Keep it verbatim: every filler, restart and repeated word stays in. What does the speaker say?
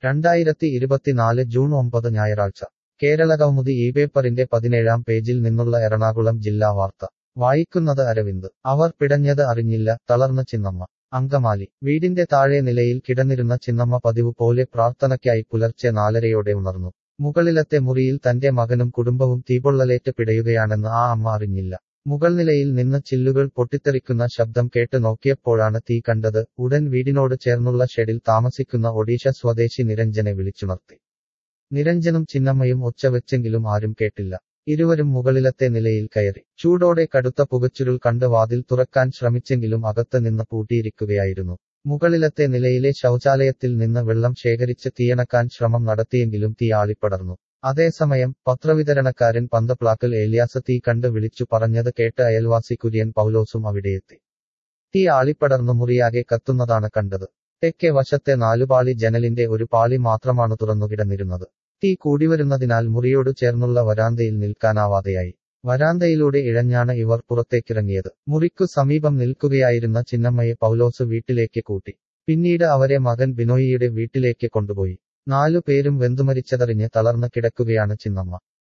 രണ്ടായിരത്തി ഇരുപത്തിനാല് ജൂൺ ഒമ്പത് ഞായറാഴ്ച കേരളകൗമുദി ഈ പേപ്പറിന്റെ പതിനേഴാം പേജിൽ നിന്നുള്ള എറണാകുളം ജില്ലാ വാർത്ത വായിക്കുന്നത് അരവിന്ദ്. അവർ പിടഞ്ഞത് അറിഞ്ഞില്ല, തളർന്ന് ചിന്നമ്മ. അങ്കമാലി. വീടിന്റെ താഴെ നിലയിൽ കിടന്നിരുന്ന ചിന്നമ്മ പതിവ് പോലെ പ്രാർത്ഥനയ്ക്കായി പുലർച്ചെ നാലരയോടെ ഉണർന്നു. മുകളിലത്തെ മുറിയിൽ തന്റെ മകനും കുടുംബവും തീപൊള്ളലേറ്റ് പിടയുകയാണെന്ന് ആ അമ്മ അറിഞ്ഞില്ല. മുകൾനിലയിൽ നിന്ന് ചില്ലുകൾ പൊട്ടിത്തെറിക്കുന്ന ശബ്ദം കേട്ട് നോക്കിയപ്പോഴാണ് തീ കണ്ടത്. ഉടൻ വീടിനോട് ചേർന്നുള്ള ഷെഡിൽ താമസിക്കുന്ന ഒഡീഷ സ്വദേശി നിരഞ്ജനെ വിളിച്ചുണർത്തി. നിരഞ്ജനും ചിന്നമ്മയും ഒച്ചവെച്ചെങ്കിലും ആരും കേട്ടില്ല. ഇരുവരും മുകളിലത്തെ നിലയിൽ കയറി. ചൂടോടെ കടുത്ത പുകച്ചുരുൾ കണ്ട് വാതിൽ തുറക്കാൻ ശ്രമിച്ചെങ്കിലും അകത്ത് നിന്ന് പൂട്ടിയിരിക്കുകയായിരുന്നു. മുകളിലത്തെ നിലയിലെ ശൗചാലയത്തിൽ നിന്ന് വെള്ളം ശേഖരിച്ച് തീയണക്കാൻ ശ്രമം നടത്തിയെങ്കിലും തീ ആളിപ്പടർന്നു. അതേസമയം പത്രവിതരണക്കാരൻ പന്തപ്ലാക്കൽ ഏലിയാസ് തീ കണ്ട് വിളിച്ചു പറഞ്ഞത് കേട്ട് അയൽവാസി കുര്യൻ പൗലോസും അവിടെയെത്തി. തീ ആളിപ്പടർന്നു മുറിയാകെ കത്തുന്നതാണ് കണ്ടത്. തെക്കേ വശത്തെ നാലുപാളി ജനലിന്റെ ഒരു പാളി മാത്രമാണ് തുറന്നുകിടന്നിരുന്നത്. തീ കൂടിവരുന്നതിനാൽ മുറിയോട് ചേർന്നുള്ള വരാന്തയിൽ നിൽക്കാനാവാതെയായി. വരാന്തയിലൂടെ ഇഴഞ്ഞാണ് ഇവർ പുറത്തേക്കിറങ്ങിയത്. മുറിക്കു സമീപം നിൽക്കുകയായിരുന്ന ചിന്നമ്മയെ പൗലോസ് വീട്ടിലേക്ക് കൂട്ടി. പിന്നീട് അവരെ മകൻ ബിനോയിയുടെ വീട്ടിലേക്ക് കൊണ്ടുപോയി. നാലു പേരും വെന്തുമരിച്ചതറിഞ്ഞ് തളർന്ന് കിടക്കുകയാണ് ചിന്നമ്മ.